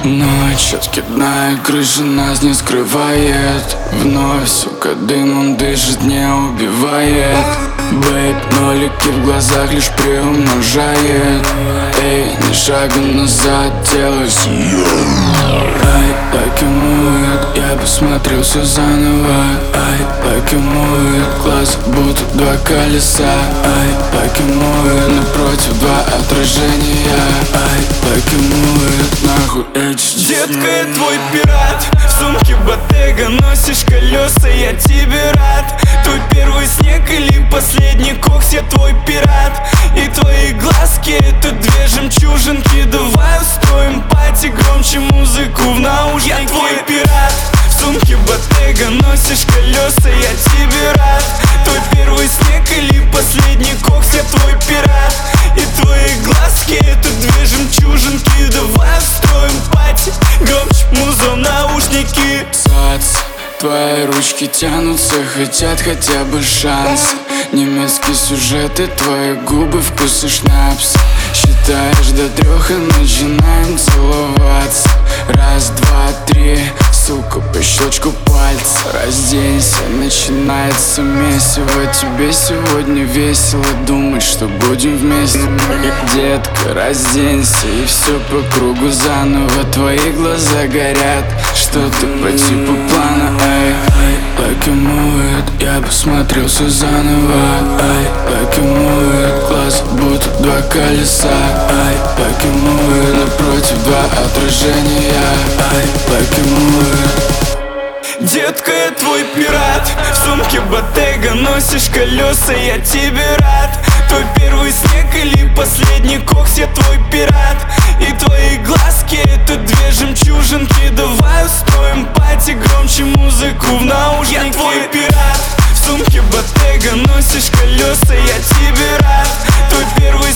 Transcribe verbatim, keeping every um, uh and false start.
Ночь откидная крыша нас не скрывает. Вновь, сука, дымом дышит, не убивает. Бэйб, нолики в глазах лишь приумножает. Эй, ни шага назад, делаюсь. Ай, покемует, я посмотрел все заново. Ай, покемует, глаз будто два колеса. Ай, покемует, напротив два отражения. Ай, покемует, нахуй эти. Детка, я твой пират, в сумке Bottega носишь колеса, я тебе рад. Твой первый снег или последний кокс, я твой пират. И твои глазки — это две жемчужинки. Давай устроим пати, громче музыку в наушники. Я твой пират, в сумке Bottega носишь колеса, я тебе рад. Твой первый снег или последний кокс, я твой пират. И твои глазки — это две жемчужинки. Давай устроим пати, громче музыку в наушники. Сац, твои ручки тянутся, хотят хотя бы шанс. Немецкий сюжет и твои губы, вкус и шнапс. Считаешь до трех и начинаем целоваться. Раз, два, три, сука, по щелчку пальца. Разденься, начинается месиво. Тебе сегодня весело думать, что будем вместе. Детка, разденься и все по кругу заново. Твои глаза горят, что-то по типу плана. Эй, эй, покемует, я посмотрел все заново. Ай, покемует, глаз будто два колеса. Ай, покемует, напротив два отражения. Ай, покемует. Детка, я твой пират, в сумке Bottega носишь колеса, я тебе рад. Твой первый снег или последний кокс, я твой пират. И твои глазки — это две жемчужинки. Давай устроим пати, громче музыку в наушники. Я твой пират, в сумке Bottega носишь колеса, я тебе рад. Твой первый